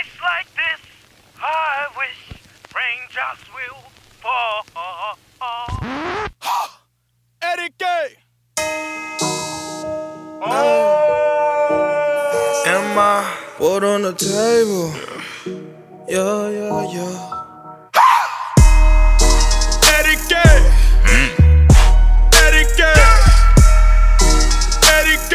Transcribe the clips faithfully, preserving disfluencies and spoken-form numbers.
Nights like this, I wish raindrops will fall. Eddie K. Oh. And my foot on the table. Yeah, yeah, yeah. Eddie K. Eddie K. Eddie K.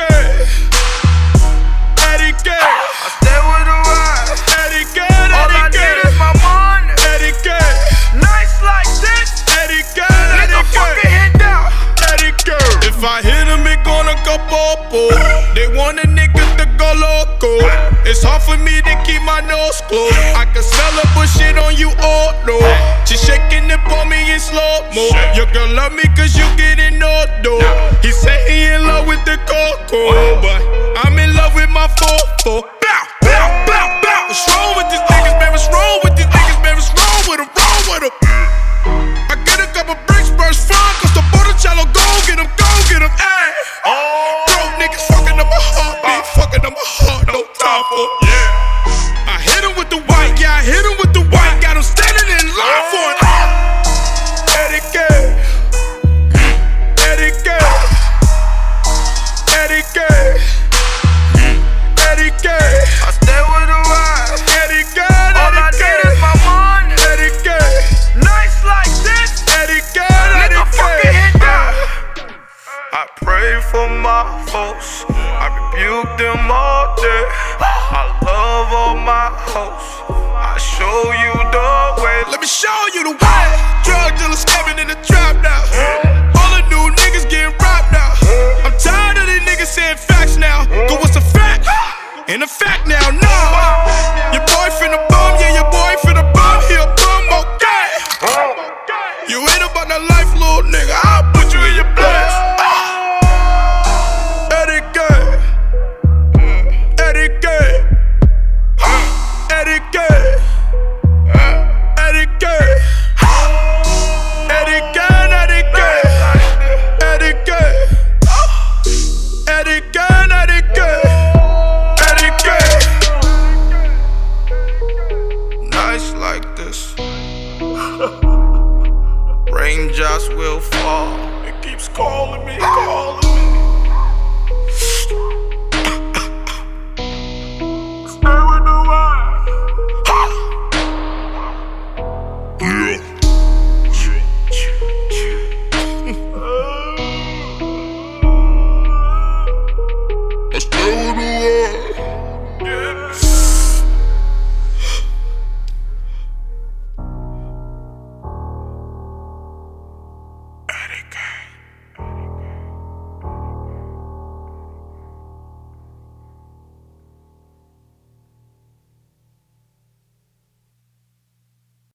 Eddie K. I stay with the ride. Eddie K. All I need is my money. Eddie K. Nights like this, Eddie K. nigga fucking hit down. Eddie K. If I hit him, it gonna go popo. They want a nigga to go loco. It's hard for me to keep my nose closed. I can smell the bullshit on you all, no. She shaking it for me in slow-mo. Your girl love me cause you getting no dough. He say he in love with the coco, but I'm in love with my fofo. Bow, bow, bow, bow. What's wrong with these niggas, man? What's wrong with these niggas, man? What's wrong with them? Wrong with them? I get a couple bricks, burst fun, cause the Botticello go get him, go get him, ayy. Bro, niggas fucking up my heart, me fucking up my heart, no time for yeah. I hit him with the white, yeah, I hit him with the white, got him standing in line for it. Eddie K. Eddie K. Eddie K. Eddie K. I stay with the ride. Eddie K. All I need is my money. Eddie K. Nights like this, Eddie K. nigga fucking hit down. I pray for my folks, I rebuke them all day. I love all my hoes, I show you the way. Let me show you the way. Drug dealers scamming in the trap now. All the new niggas getting robbed now. I'm tired of these niggas saying facts now. Go what's a fact? And a fact now, no.